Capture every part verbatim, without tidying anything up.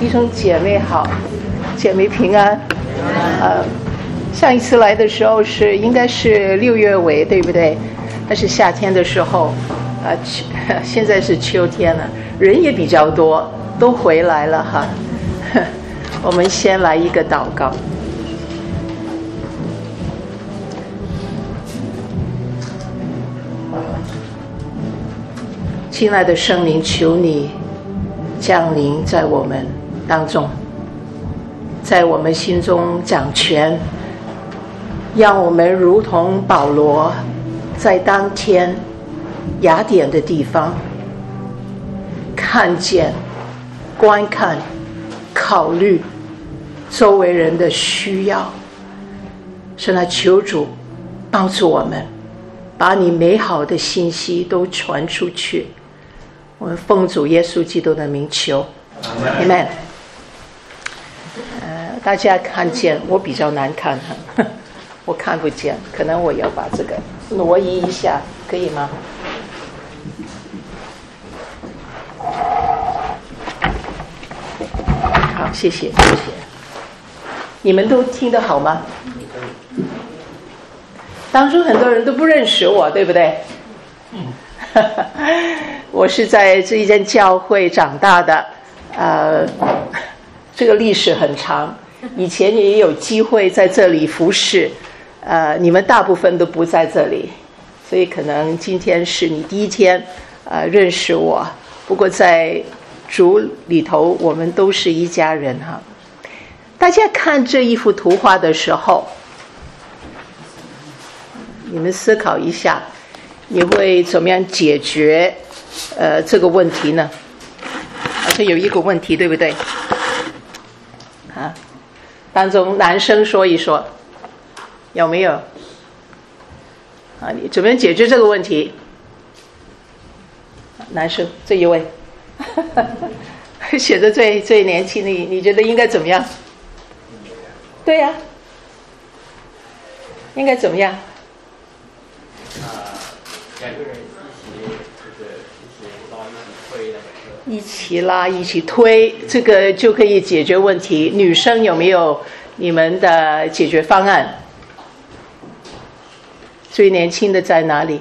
弟兄姐妹好，姐妹平安。呃，上一次来的时候是应该是六月尾，对不对？那是夏天的时候，呃，现在是秋天了，人也比较多，都回来了哈。我们先来一个祷告。亲爱的圣灵，求你降临在我们当中，在我们心中掌权，让我们如同保罗在当天雅典的地方看见、观看、考虑周围人的需要，是那求主帮助我们把你美好的信息都传出去。我们奉主耶稣基督的名求 Amen。 呃，大家看见我比较难看，我看不见，可能我要把这个挪移一下，可以吗？好，谢谢谢谢。你们都听得好吗？当初很多人都不认识我，对不对？我是在这一间教会长大的，呃，这个历史很长，以前也有机会在这里服侍，呃，你们大部分都不在这里，所以可能今天是你第一天呃认识我，不过在主里头我们都是一家人哈。大家看这一幅图画的时候，你们思考一下，你会怎么样解决呃这个问题呢？好像有一个问题，对不对？啊，当中男生说一说，有没有？啊，你怎么样解决这个问题？男生这一位，写的最最年轻的，你你觉得应该怎么样？对呀、啊，应该怎么样？ 两个人一起就是一起拉一起推那个车， 一起拉一起推，这个就可以解决问题。女生有没有你们的解决方案？最年轻的在哪里？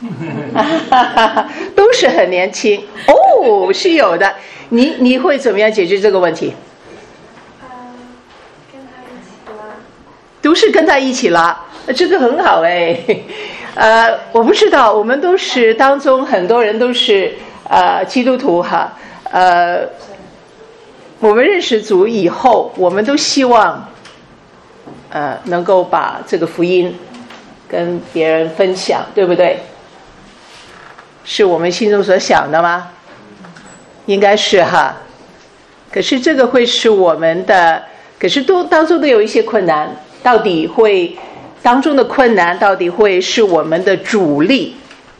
都是很年轻哦，是有的。你你会怎么样解决这个问题？ 跟他一起拉。 都是跟他一起拉，这个很好哎。呃，我不知道，我们都是当中很多人都是呃基督徒哈，呃，我们认识主以后，我们都希望呃能够把这个福音跟别人分享，对不对？是我们心中所想的吗？应该是哈。可是这个会是我们的，可是都当中都有一些困难，到底会当中的困难到底会是我们的主力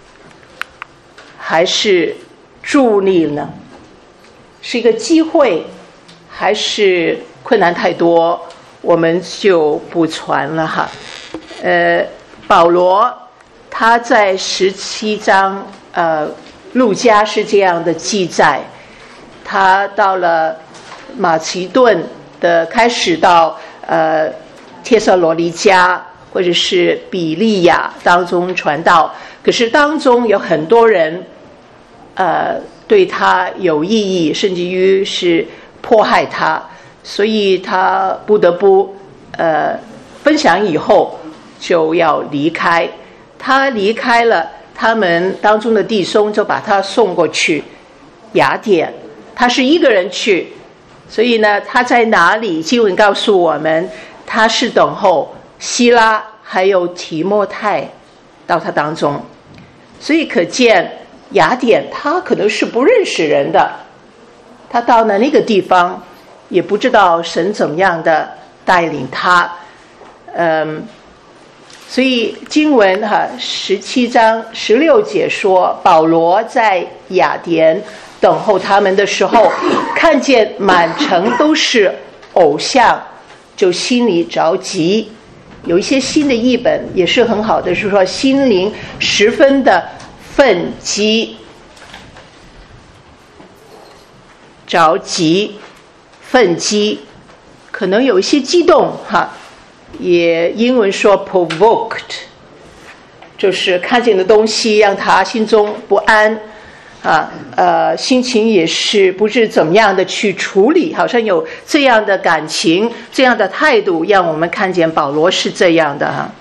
还是助力呢？是一个机会还是困难太多我们就不传了哈。呃，保罗他在十七章，呃，路加是这样的记载，他到了马其顿的开始到呃帖撒罗尼迦或者是比利亚当中传道，可是当中有很多人呃对他有异议，甚至于是迫害他，所以他不得不呃分享以后就要离开。他离开了，他们当中的弟兄就把他送过去雅典，他是一个人去，所以呢他在哪里？经文告诉我们，他是等候希拉还有提摩太到他当中，所以可见雅典他可能是不认识人的，他到了那个地方也不知道神怎么样的带领他。嗯，所以经文哈十七章十六节说，保罗在雅典等候他们的时候，看见满城都是偶像，就心里着急。有一些新的译本也是很好的，是说心灵十分的愤激，着急， 奋激，可能有一些激动哈，也英文说 provoked， 就是看见的东西让他心中不安啊，呃，心情也是不知怎么样的去处理，好像有这样的感情，这样的态度，让我们看见保罗是这样的哈。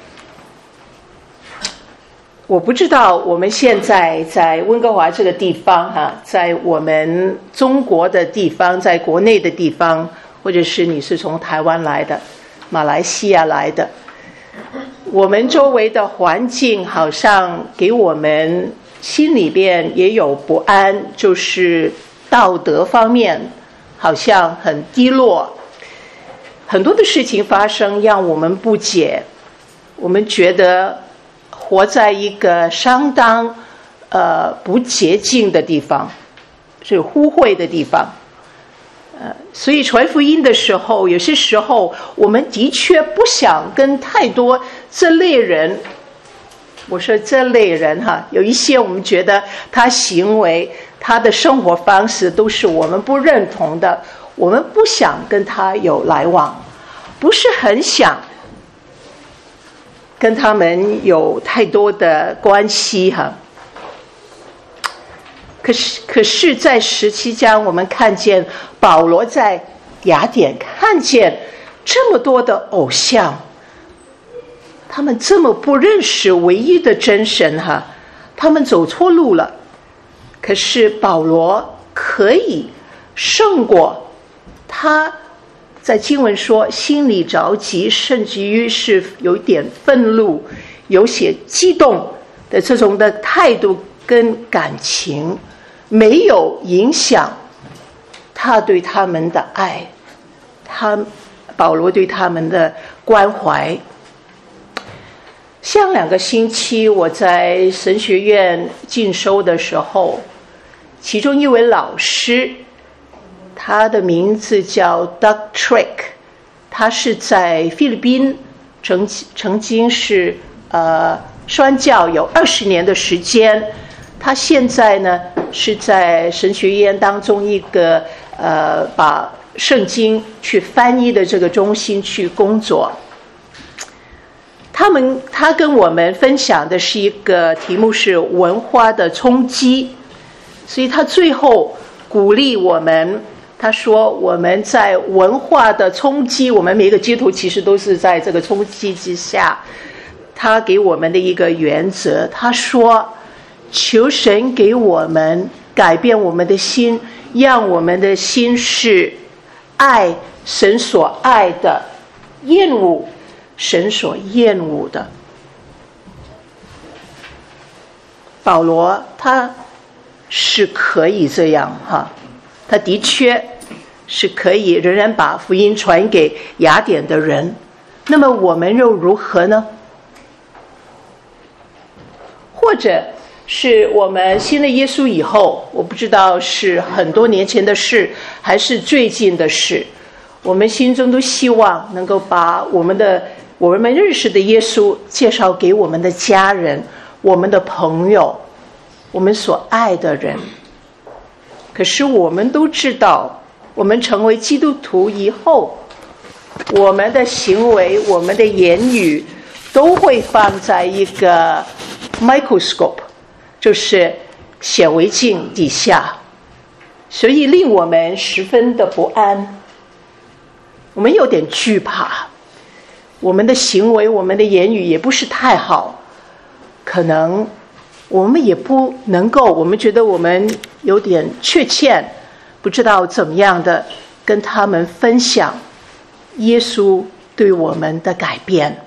我不知道我们现在在温哥华这个地方哈，在我们中国的地方，在国内的地方，或者是你是从台湾来的、马来西亚来的，我们周围的环境好像给我们心里边也有不安，就是道德方面好像很低落，很多的事情发生让我们不解，我们觉得活在一个相当呃不洁净的地方，是污秽的地方，呃，所以传福音的时候，有些时候我们的确不想跟太多这类人，我说这类人哈，有一些我们觉得他行为、他的生活方式都是我们不认同的，我们不想跟他有来往，不是很想跟他们有太多的关系哈。可是可是在十七章我们看见保罗在雅典看见这么多的偶像，他们这么不认识唯一的真神哈，他们走错路了。可是保罗可以胜过他，在经文说心里着急，甚至于是有点愤怒，有些激动的这种的态度跟感情，没有影响他对他们的爱，他保罗对他们的关怀。像两个星期我在神学院进修的时候，其中一位老师，他的名字叫 Doug Trick， 他是在菲律宾曾曾经是呃宣教有二十年的时间，他现在呢是在神学院当中一个呃把圣经去翻译的这个中心去工作。他们他跟我们分享的是一个题目是文化的冲击，所以他最后鼓励我们，他说我们在文化的冲击，我们每个基督徒其实都是在这个冲击之下，他给我们的一个原则，他说求神给我们改变我们的心，让我们的心是爱神所爱的，厌恶神所厌恶的。保罗他是可以这样哈，他的确是可以仍然把福音传给雅典的人，那么我们又如何呢？或者是我们信了耶稣以后，我不知道是很多年前的事还是最近的事，我们心中都希望能够把我们的我们认识的耶稣介绍给我们的家人、我们的朋友、我们所爱的人。可是我们都知道，我们成为基督徒以后，我们的行为、我们的言语都会放在一个 microscope， 就是显微镜底下，所以令我们十分的不安，我们有点惧怕，我们的行为、我们的言语也不是太好，可能我们也不能够，我们觉得我们有点缺欠，不知道怎么样的跟他们分享耶稣对我们的改变。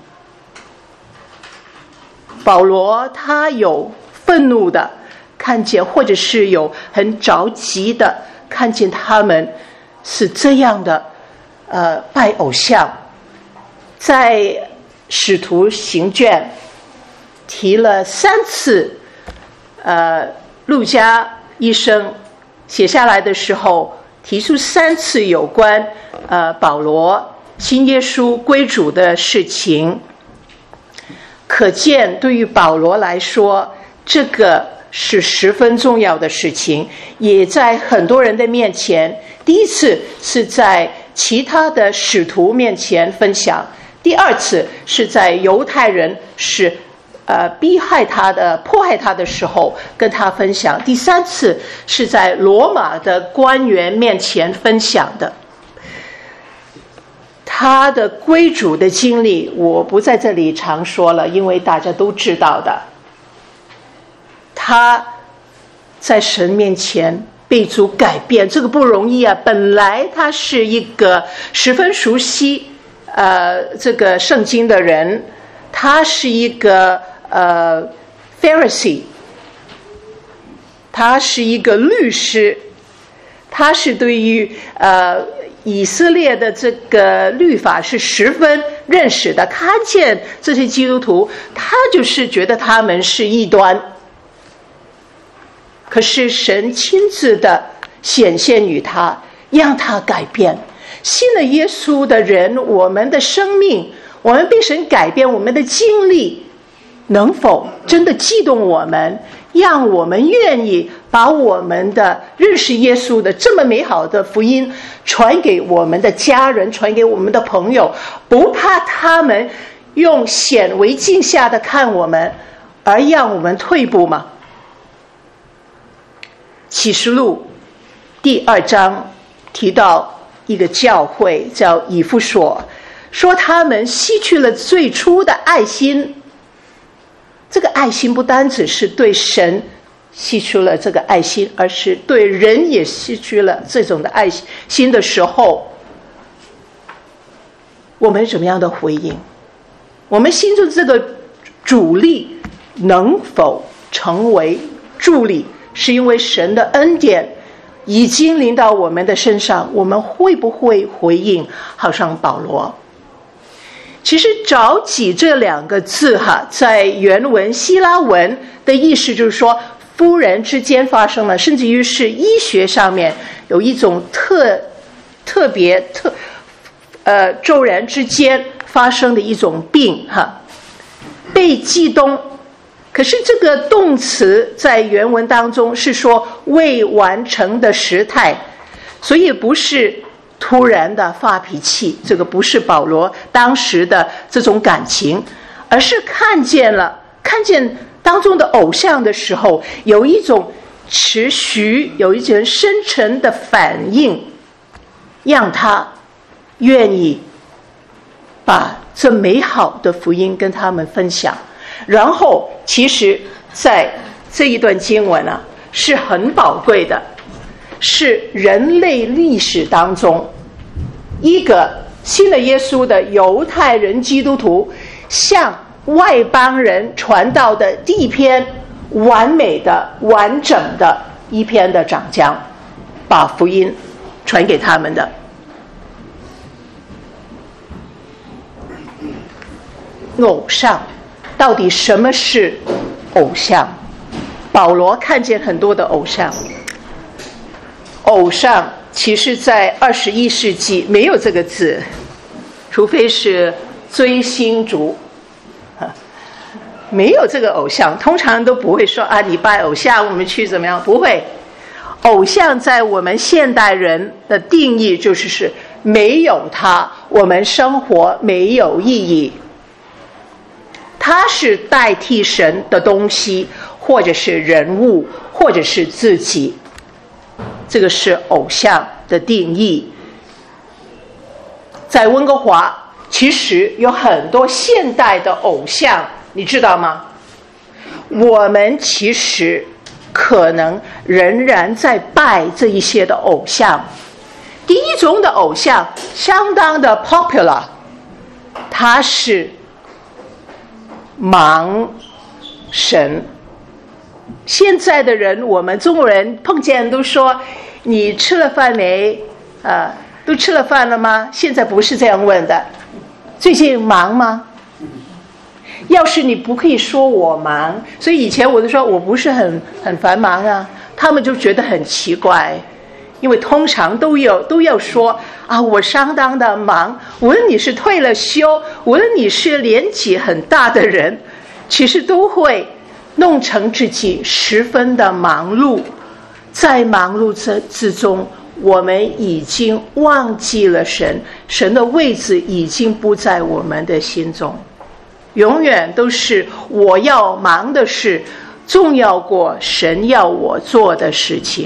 保罗他有愤怒的看见，或者是有很着急的看见他们是这样的呃拜偶像。在使徒行传提了三次，呃，路加医生写下来的时候，提出三次有关呃保罗信耶稣归主的事情。可见对于保罗来说，这个是十分重要的事情，也在很多人的面前第一次是在其他的使徒面前分享，第二次是在犹太人是呃逼害他的、迫害他的时候跟他分享，第三次是在罗马的官员面前分享的。他的归主的经历我不在这里常说了，因为大家都知道的。他在神面前被主改变，这个不容易啊！本来他是一个十分熟悉呃这个圣经的人，他是一个呃 Pharisee， 他是一个律师，他是对于呃以色列的这个律法是十分认识的，看见这些基督徒，他就是觉得他们是异端。可是神亲自的显现于他，让他改变。信了耶稣的人，我们的生命，我们被神改变，我们的经历能否真的激动我们，让我们愿意把我们的认识耶稣的这么美好的福音传给我们的家人，传给我们的朋友，不怕他们用显微镜下的看我们，而让我们退步吗？启示录第二章提到一个教会叫以弗所，说他们失去了最初的爱心。这个爱心不单只是对神失去了这个爱心，而是对人也失去了这种的爱心的时候，我们怎么样的回应？我们心中这个主力能否成为助力？是因为神的恩典已经临到我们的身上，我们会不会回应？好像保罗。其实着急这两个字哈，在原文希腊文的意思就是说，夫人之间发生了，甚至于是医学上面有一种特特别特呃骤然之间发生的一种病哈，被激动。可是这个动词在原文当中是说未完成的时态，所以不是突然的发脾气，这个不是保罗当时的这种感情，而是看见了看见当中的偶像的时候，有一种持续有一种深沉的反应，让他愿意把这美好的福音跟他们分享。然后其实在这一段经文啊是很宝贵的，是人类历史当中一个信了耶稣的犹太人基督徒向外邦人传道的第一篇完美的完整的一篇的讲章，把福音传给他们的。偶像到底什么是偶像？保罗看见很多的偶像，偶像其实在二十一世纪没有这个字，除非是追星族，没有这个偶像，通常都不会说啊，你拜偶像，我们去怎么样？不会。偶像在我们现代人的定义就是是没有它，我们生活没有意义。它是代替神的东西，或者是人物，或者是自己，这个是偶像的定义。在温哥华其实有很多现代的偶像，你知道吗？我们其实可能仍然在拜这一些的偶像。第一种的偶像相当的 popular， 它是盲神。现在的人，我们中国人碰见都说你吃了饭没？呃，都吃了饭了吗？现在不是这样问的。最近忙吗？要是你不可以说我忙，所以以前我就说我不是很很繁忙啊，他们就觉得很奇怪，因为通常都有都要说啊，我相当的忙。无论你是退了休，无论你是年纪很大的人，其实都会弄成自己十分的忙碌，在忙碌之之中我们已经忘记了神，神的位置已经不在我们的心中，永远都是我要忙的事重要过神要我做的事情。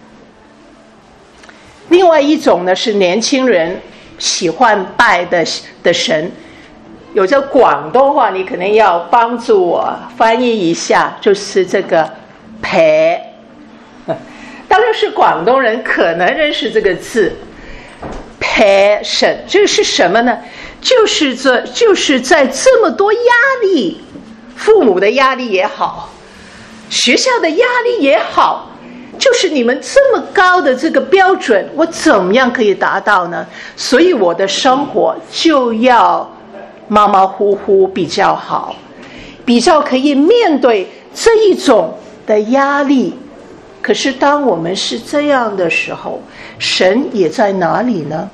另外一种呢，是年轻人喜欢拜的的神，有这广东话，你可能要帮助我翻译一下，就是这个陪。当然是广东人可能认识这个字，陪神，这是什么呢？就是这就是在这么多压力，父母的压力也好，学校的压力也好，就是你们这么高的这个标准，我怎么样可以达到呢？所以我的生活就要马马虎虎比较好，比较可以面对这一种的压力。可是当我们是这样的时候，神也在哪里呢？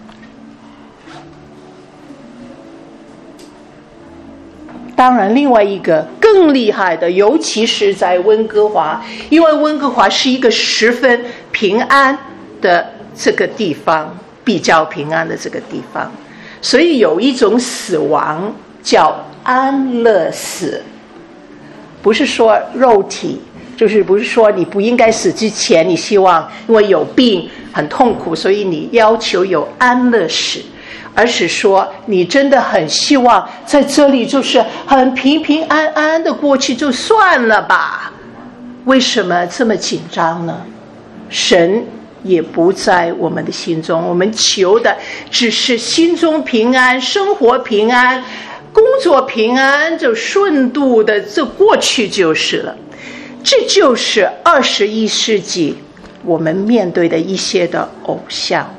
当然另外一个更厉害的，尤其是在温哥华，因为温哥华是一个十分平安的这个地方，比较平安的这个地方，所以有一种死亡叫安乐死，不是说肉体，就是不是说你不应该死之前你希望因为有病很痛苦所以你要求有安乐死，而是说你真的很希望在这里就是很平平安安的过去就算了吧。为什么这么紧张呢？神也不在我们的心中，我们求的只是心中平安，生活平安，工作平安，就顺度的就过去就是了。这就是二十一世纪我们面对的一些的偶像。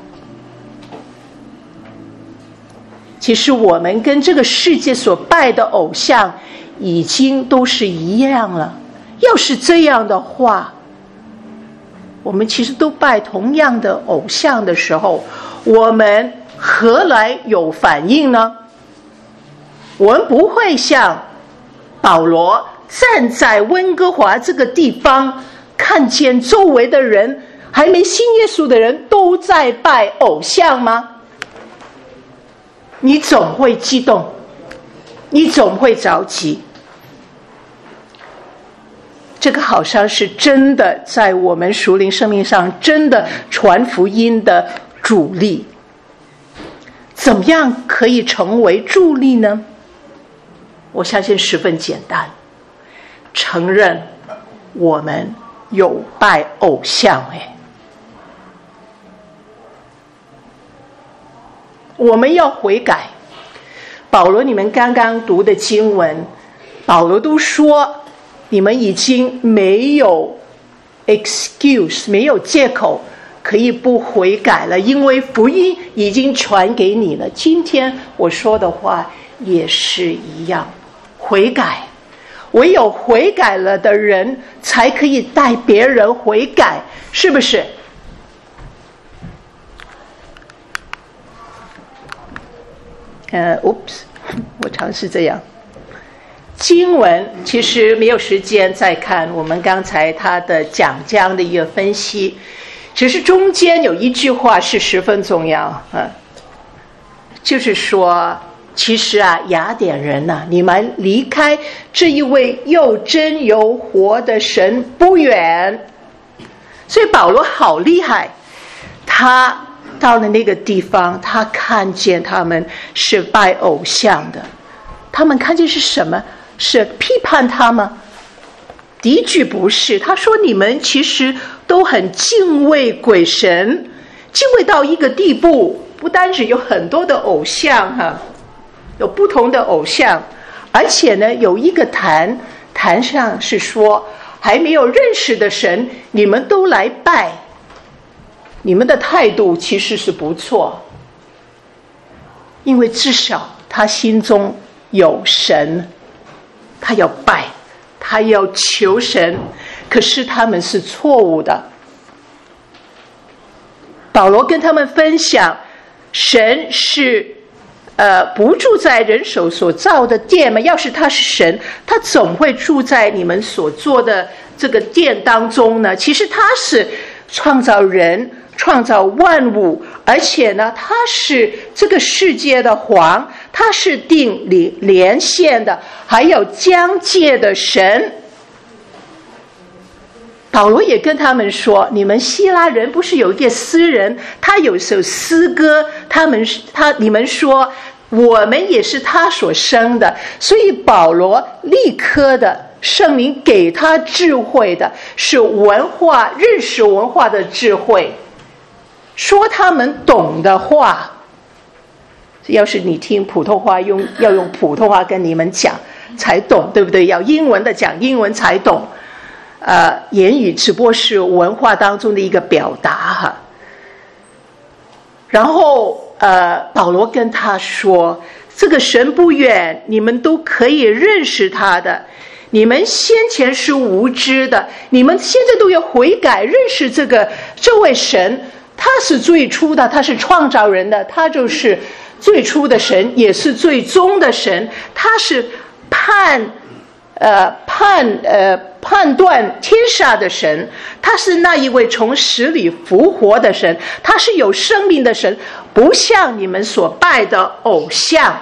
其实我们跟这个世界所拜的偶像已经都是一样了，要是这样的话，我们其实都拜同样的偶像的时候，我们何来有反应呢？我们不会像保罗站在温哥华这个地方，看见周围的人还没信耶稣的人都在拜偶像吗？你总会激动，你总会着急。这个好像是真的在我们属灵生命上真的传福音的助力。怎么样可以成为助力呢？我相信十分简单，承认我们有拜偶像。哎，我们要悔改。保罗你们刚刚读的经文，保罗都说你们已经没有 excuse， 没有借口可以不悔改了，因为福音已经传给你了。今天我说的话也是一样，悔改，唯有悔改了的人才可以带别人悔改，是不是？呃 oops 我尝试这样。经文其实没有时间再看我们刚才他的讲章的一个分析，只是中间有一句话是十分重要啊，就是说其实啊雅典人啊，你们离开这一位又真又活的神不远。所以保罗好厉害，他到了那个地方，他看见他们是拜偶像的，他们看见是什么？是批判他吗？的确不是。他说你们其实都很敬畏鬼神，敬畏到一个地步，不单只有很多的偶像哈，有不同的偶像，而且呢有一个坛，坛上是说还没有认识的神你们都来拜，你们的态度其实是不错，因为至少他心中有神，他要拜，他要求神，可是他们是错误的。保罗跟他们分享，神是呃不住在人手所造的殿嘛，要是他是神，他总会住在你们所做的这个殿当中呢。其实他是创造人， 创造万物，而且呢，他是这个世界的王，他是定连连线的，还有疆界的神。保罗也跟他们说，你们希腊人不是有一个诗人，他有首诗歌，他们他你们说我们也是他所生的，所以保罗立刻的圣灵给他智慧的是文化，认识文化的智慧，说他们懂的话。要是你听普通话用要用普通话跟你们讲才懂，对不对？要英文的讲英文才懂。呃，言语只不过是文化当中的一个表达哈。然后呃，保罗跟他说，这个神不远，你们都可以认识他的。你们先前是无知的，你们现在都要悔改，认识这个这位神，他是最初的，他是创造人的，他就是最初的神，也是最终的神，他是判呃判呃判断天下的神，他是那一位从死里复活的神，他是有生命的神，不像你们所拜的偶像，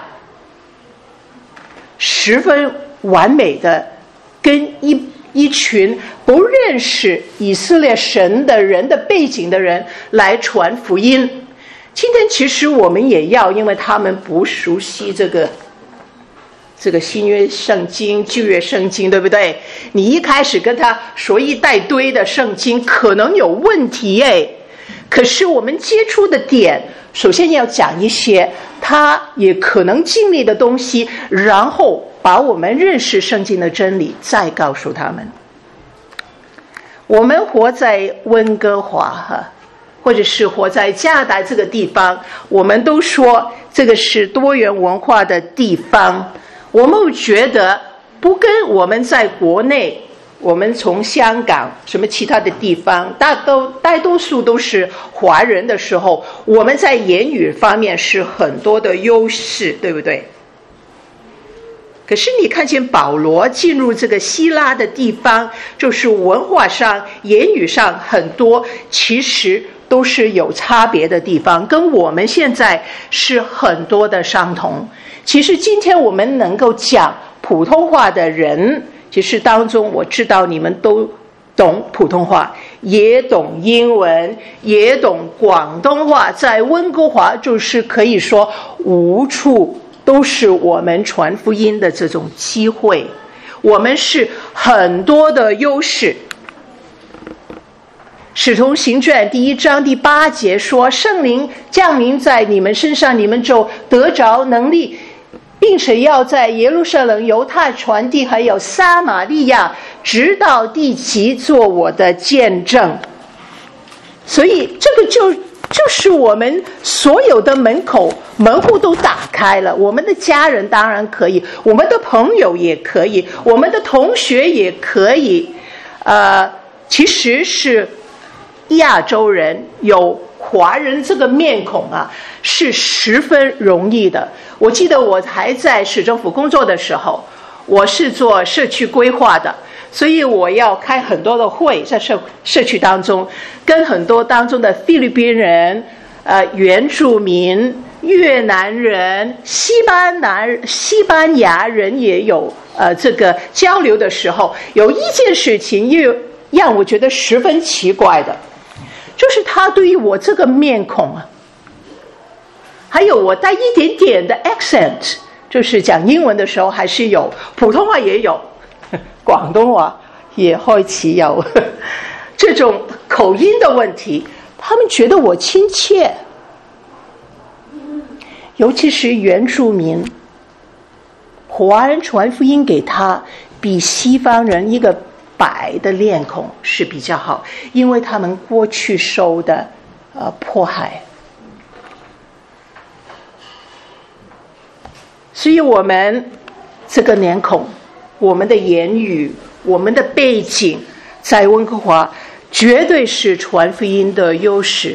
十分完美的跟一一群不认识以色列神的人的背景的人来传福音。今天其实我们也要，因为他们不熟悉这个这个新约圣经旧约圣经，对不对？你一开始跟他说一大堆的圣经可能有问题哎，可是我们接触的点首先要讲一些他也可能经历的东西，然后把我们认识圣经的真理再告诉他们。我们活在温哥华哈，或者是活在加拿大这个地方，我们都说这个是多元文化的地方。我们觉得不跟我们在国内，我们从香港什么其他的地方，大都大多数都是华人的时候，我们在言语方面是很多的优势，对不对？可是你看见保罗进入这个希腊的地方，就是文化上言语上很多其实都是有差别的地方，跟我们现在是很多的相同。其实今天我们能够讲普通话的人，其实当中我知道你们都懂普通话，也懂英文，也懂广东话，在温哥华就是可以说无处都是我们传福音的这种机会，我们是很多的优势。使徒行传第一章第八节说，圣灵降临在你们身上，你们就得着能力，并且要在耶路撒冷、犹太传递，还有撒玛利亚直到地极做我的见证。所以这个就就是我们所有的门口门户都打开了，我们的家人当然可以，我们的朋友也可以，我们的同学也可以。呃，其实是亚洲人有华人这个面孔啊，是十分容易的。我记得我还在市政府工作的时候，我是做社区规划的，所以我要开很多的会，在社社区当中，跟很多当中的菲律宾人、呃原住民、越南人、西班牙西班牙人也有呃这个交流的时候，有一件事情又让我觉得十分奇怪的，就是他对于我这个面孔啊，还有我带一点点的 accent， 就是讲英文的时候还是有，普通话也有，广东话也开始有这种口音的问题，他们觉得我亲切，尤其是原住民，华人传福音给他，比西方人一个白的脸孔是比较好，因为他们过去受的呃迫害。所以我们这个脸孔，我们的言语，我们的背景，在温哥华绝对是传福音的优势。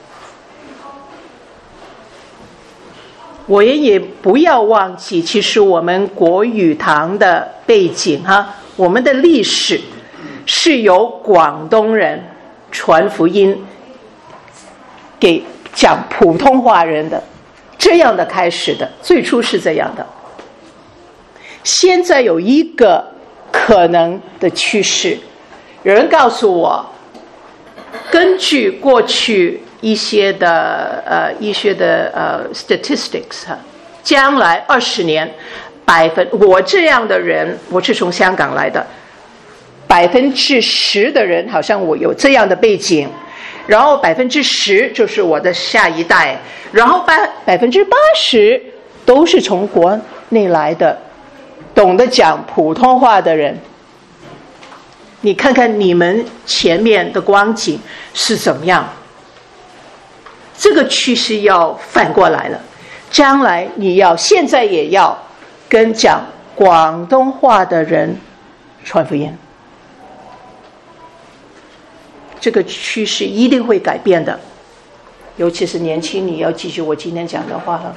我也也不要忘记，其实我们国语堂的背景哈，我们的历史是由广东人传福音给讲普通话人的，这样的开始的，最初是这样的。现在有一个可能的趋势，有人告诉我，根据过去一些的呃医学的呃 statistics 哈，将来二十年，百分我这样的人，我是从香港来的，百分之十的人好像我有这样的背景，然后百分之十就是我的下一代，然后百百分之八十都是从国内来的，懂得讲普通话的人。你看看你们前面的光景是怎么样？这个趋势要反过来了，将来你要现在也要跟讲广东话的人传福音，这个趋势一定会改变的，尤其是年轻，你要记住我今天讲的话了。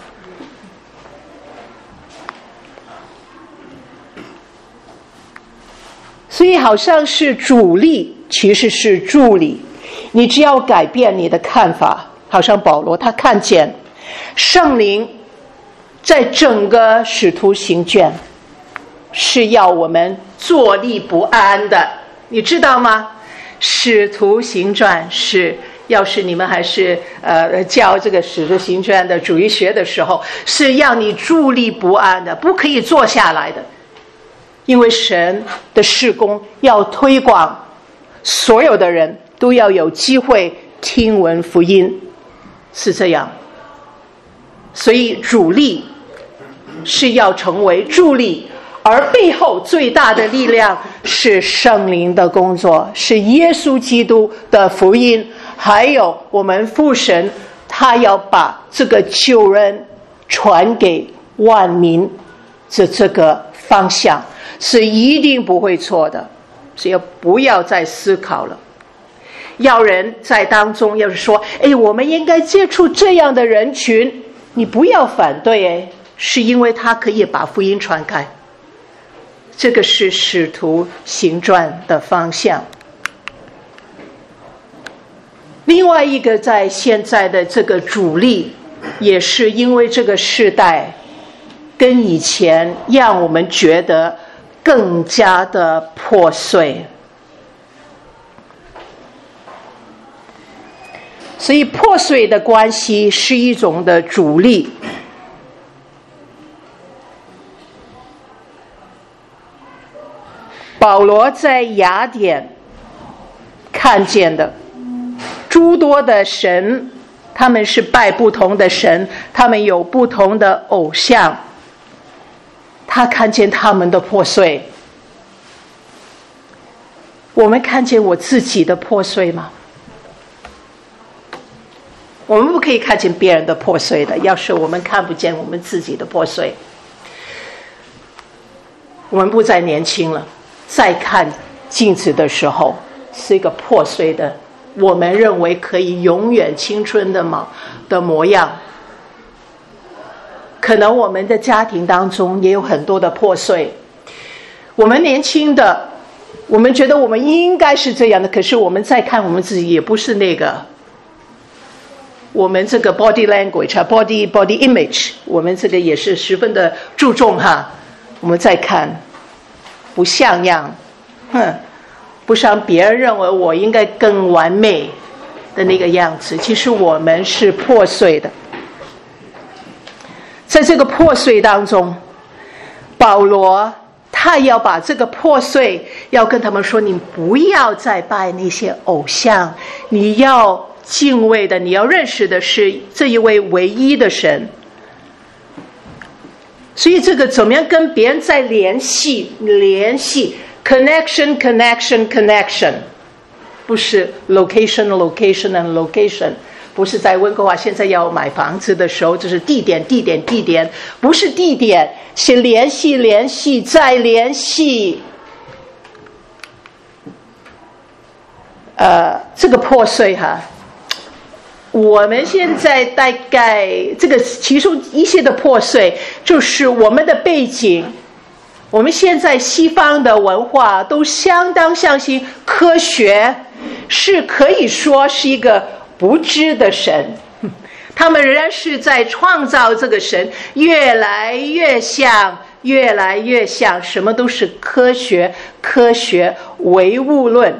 所以好像是主力，其实是助力。你只要改变你的看法，好像保罗他看见圣灵在整个使徒行传是要我们坐立不安的，你知道吗？使徒行传是，要是你们还是呃教这个使徒行传的主义学的时候，是要你伫立不安的，不可以坐下来的。因为神的事工要推广，所有的人都要有机会听闻福音，是这样。所以主力是要成为助力，而背后最大的力量是圣灵的工作，是耶稣基督的福音，还有我们父神他要把这个救恩传给万民，这这个方向是一定不会错的，所以不要再思考了。要人在当中要是说，哎，我们应该接触这样的人群，你不要反对，哎，是因为他可以把福音传开，这个是使徒行传的方向。另外一个在现在的这个主力，也是因为这个世代跟以前让我们觉得更加的破碎，所以破碎的关系是一种的主力。保罗在雅典看见的诸多的神，他们是拜不同的神，他们有不同的偶像，他看见他们的破碎。我们看见我自己的破碎吗？我们不可以看见别人的破碎的，要是我们看不见我们自己的破碎，我们不再年轻了，再看镜子的时候是一个破碎的，我们认为可以永远青春的模的模样。可能我们的家庭当中也有很多的破碎，我们年轻的，我们觉得我们应该是这样的，可是我们再看我们自己也不是那个，我们这个 body language body body image 我们这个也是十分的注重哈，我们再看不像样，哼，不像别人认为我应该更完美的那个样子，其实我们是破碎的。在这个破碎当中，保罗他要把这个破碎要跟他们说，你不要再拜那些偶像，你要敬畏的，你要认识的是这一位唯一的神。所以这个怎么样跟别人再联系联系 connection connection connection， 不是 location location and location， 不是在温哥华现在要买房子的时候就是地点地点地点，不是地点，是联系联系再联系。呃，这个破碎哈，我们现在大概这个其中一些的破碎就是我们的背景，我们现在西方的文化都相当相信科学，是可以说是一个不知的神，他们仍然是在创造这个神，越来越像，越来越像，什么都是科学，科学唯物论。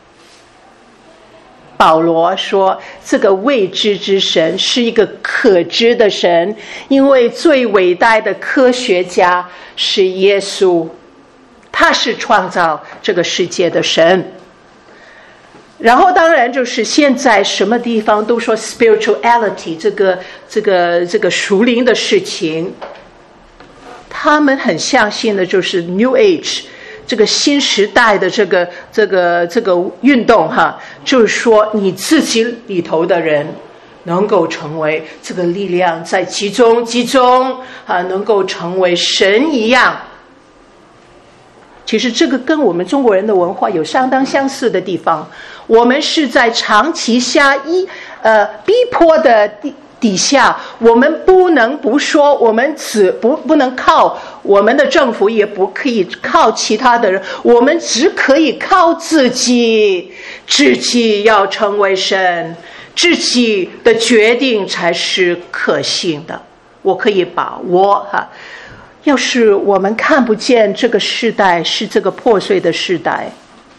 保罗说，这个未知之神是一个可知的神，因为最伟大的科学家是耶稣，他是创造这个世界的神。然后当然就是现在什么地方都说 spirituality 这个这个这个属灵的事情，他们很相信的就是 New Age 这个新时代的这个这个这个运动哈，就是说你自己里头的人能够成为这个力量在集中集中啊，能够成为神一样。其实这个跟我们中国人的文化有相当相似的地方，我们是在长期下一呃逼迫的底底下，我们不能不说，我们只不不能靠我们的政府，也不可以靠其他的人，我们只可以靠自己，自己要成为神，自己的决定才是可信的，我可以把握哈。要是我们看不见这个时代是这个破碎的时代，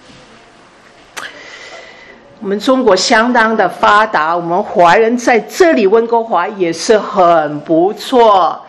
我们中国相当的发达，我们华人在这里温哥华也是很不错。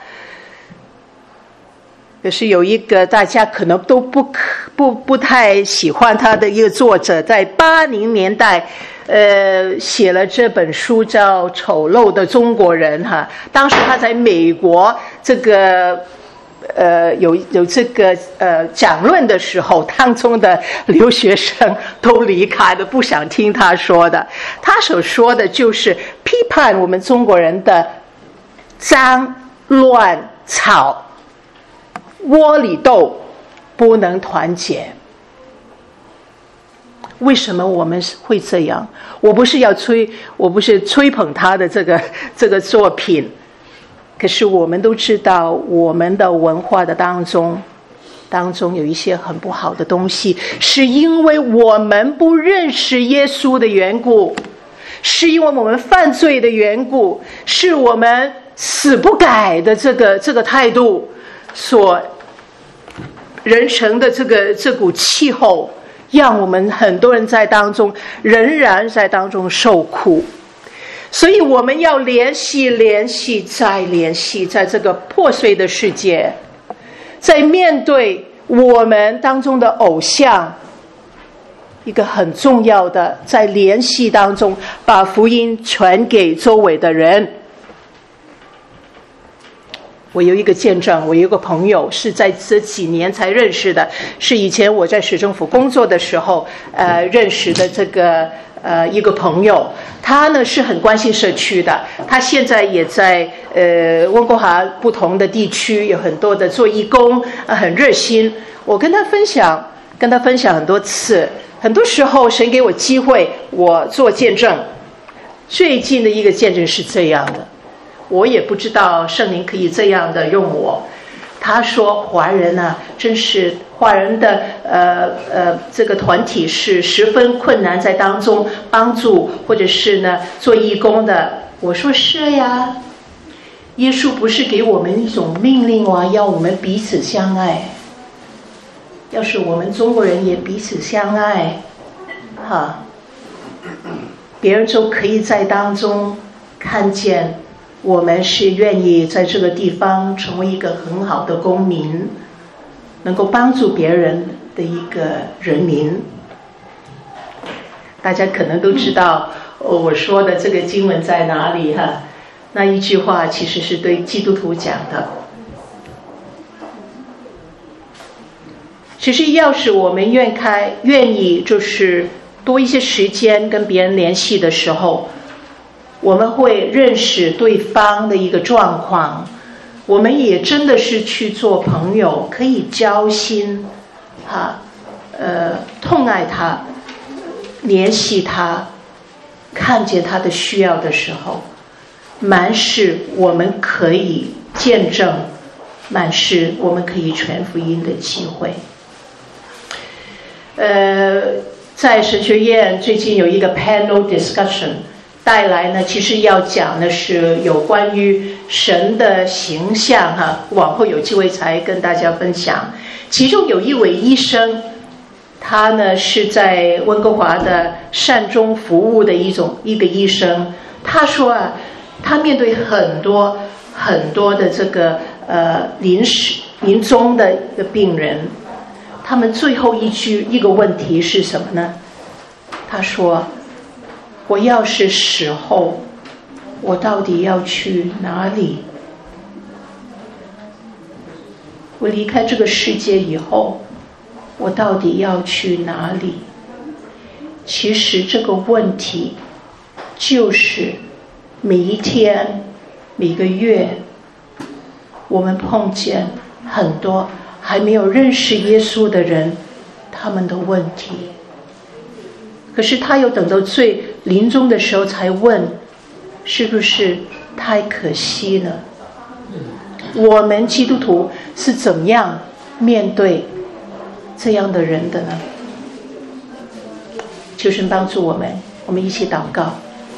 可是有一个大家可能都不不不太喜欢他的一个作者，在八零年代呃写了这本书叫《丑陋的中国人》哈。当时他在美国这个呃，有有这个呃讲论的时候，当中的留学生都离开了，不想听他说的。他所说的就是批判我们中国人的脏乱吵、窝里斗，不能团结。为什么我们会这样？我不是要吹，我不是吹捧他的这个这个作品。可是我们都知道，我们的文化的当中当中有一些很不好的东西，是因为我们不认识耶稣的缘故，是因为我们犯罪的缘故，是我们死不改的这个这个态度所人成的这个这股气候，让我们很多人在当中仍然在当中受苦。所以我们要联系联系再联系，在这个破碎的世界，在面对我们当中的偶像，一个很重要的在联系当中把福音传给周围的人。我有一个见证，我有一个朋友是在这几年才认识的，是以前我在市政府工作的时候呃认识的这个呃一个朋友，他呢是很关心社区的，他现在也在呃温哥华不同的地区有很多的做义工，呃、很热心。我跟他分享跟他分享很多次，很多时候神给我机会我做见证。最近的一个见证是这样的，我也不知道圣灵可以这样的用我。他说华人啊，真是华人的呃呃这个团体是十分困难，在当中帮助或者是呢做义工的。我说是呀，耶稣不是给我们一种命令啊，要我们彼此相爱。要是我们中国人也彼此相爱，哈，别人就可以在当中看见我们是愿意在这个地方成为一个很好的公民，能够帮助别人的一个人民。大家可能都知道我说的这个经文在哪里哈？那一句话其实是对基督徒讲的。其实要是我们愿开愿意就是多一些时间跟别人联系的时候，我们会认识对方的一个状况，我们也真的是去做朋友，可以交心哈，呃，痛爱他，联系他，看见他的需要的时候，满是我们可以见证，满是我们可以传福音的机会。呃，在神学院最近有一个 panel discussion， 带来呢，其实要讲的是有关于神的形象哈，往后有机会才跟大家分享。其中有一位医生，他呢是在温哥华的善终服务的一种一个医生，他说啊，他面对很多很多的这个呃临时临终的一个病人，他们最后一句一个问题是什么呢？他说，我要是死后，我到底要去哪里？我离开这个世界以后，我到底要去哪里？其实这个问题就是每一天每个月我们碰见很多还没有认识耶稣的人，他们的问题。可是他又等到最临终的时候才问，是不是太可惜了？我们基督徒是怎么样面对这样的人的呢？求神帮助我们，我们一起祷告。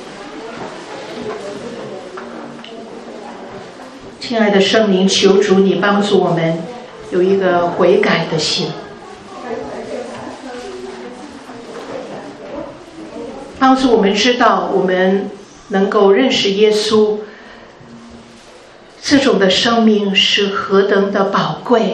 亲爱的圣灵，求主你帮助我们有一个悔改的心，帮助我们知道我们能够认识耶稣，这种的生命是何等的宝贵。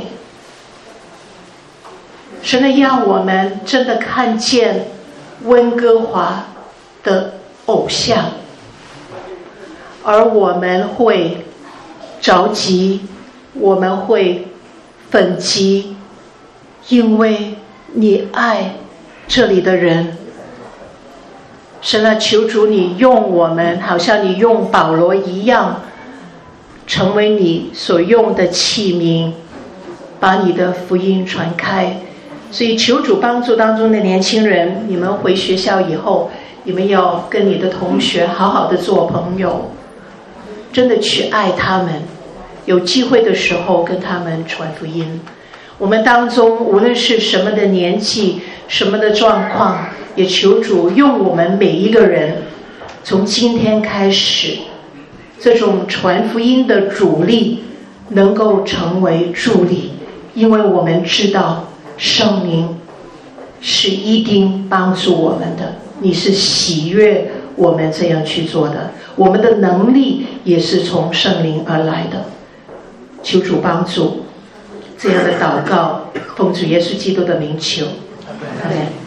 神啊，让我们真的看见温哥华的偶像，而我们会着急，我们会愤激，因为你爱这里的人。神啊，求主你用我们，好像你用保罗一样，成为你所用的器皿，把你的福音传开。所以求主帮助当中的年轻人，你们回学校以后，你们要跟你的同学好好的做朋友，真的去爱他们，有机会的时候跟他们传福音。我们当中无论是什么的年纪，什么的状况，也求主用我们每一个人，从今天开始，这种传福音的主力能够成为助力，因为我们知道圣灵是一定帮助我们的，你是喜悦我们这样去做的，我们的能力也是从圣灵而来的。求主帮助，这样的祷告奉主耶稣基督的名求，阿们。